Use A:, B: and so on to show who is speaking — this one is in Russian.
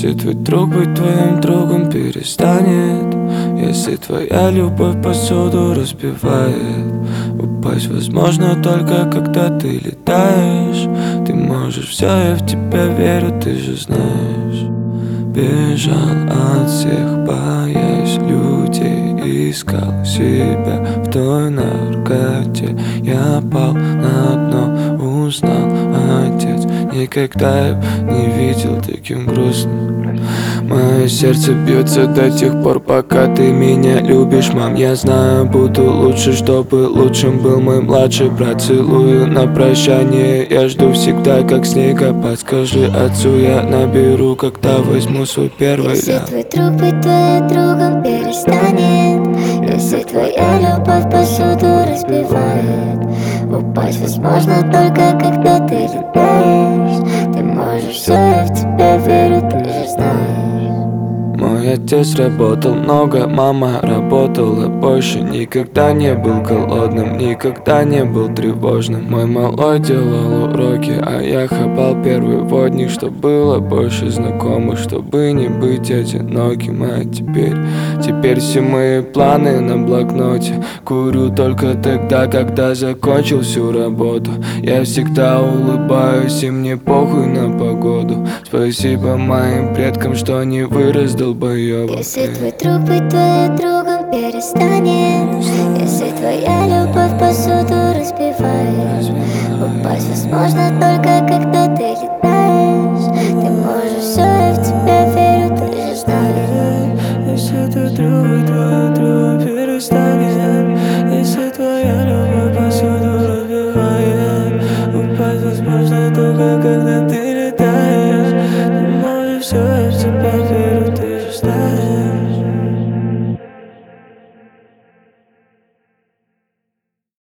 A: Если твой друг быть твоим другом перестанет, если твоя любовь посуду разбивает, упасть возможно только когда ты летаешь. Ты можешь все, я в тебя верю, ты же знаешь. Бежал от всех, боясь людей, искал себя в той наркоте. Я пал на дно, узнал отец. Никогда я не видел таким грустным. Мое сердце бьется до тех пор, пока ты меня любишь, мам. Я знаю, буду лучше, чтобы лучшим был мой младший брат. Целую на прощание, я жду всегда, как снегопад. Скажи отцу, я наберу, когда возьму свой первый
B: Если
A: ляп.
B: твой друг быть твоим другом перестанет, если твоя любовь посуду разбивает, упасть возможно только когда ты летаешь. Ты можешь все, я в тебя верю, ты же знаешь.
A: Мой отец работал много, мама работала больше. Никогда не был голодным, никогда не был тревожным. Мой малой делал уроки, а я хапал первый водник. Чтоб было больше знакомых, чтобы не быть одиноким. А теперь все мои планы на блокноте. Курю только тогда, когда закончил всю работу. Я всегда улыбаюсь, и мне похуй на погоду. Спасибо моим предкам, что не вырос долбоёбом.
B: Если твой друг быть твоим другом перестанет, если твоя любовь посуду разбивает, упасть возможно только когда ты летаешь. Ты можешь все, я в тебя верю, ты же знаешь.
A: Если твой друг быть твоим другом перестанет, если твоя любовь посуду разбивает, упасть возможно только когда ты летаешь. Ты можешь все.